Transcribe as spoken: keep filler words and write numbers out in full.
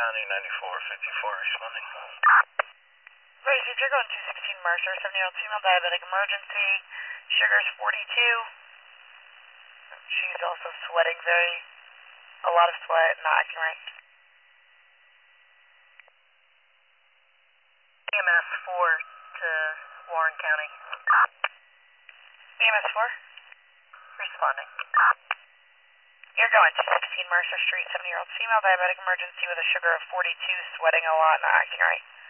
County, ninety-four fifty-four responding. Raised, you're going two sixteen Mercer, seven-year-old female diabetic emergency. Sugar's forty-two. She's also sweating very, a lot of sweat, not acting right. E M S four to Warren County. E M S four? Responding. You're going to sixteen Mercer Street, seven-year-old female diabetic emergency with a sugar of forty-two, sweating a lot, not acting right.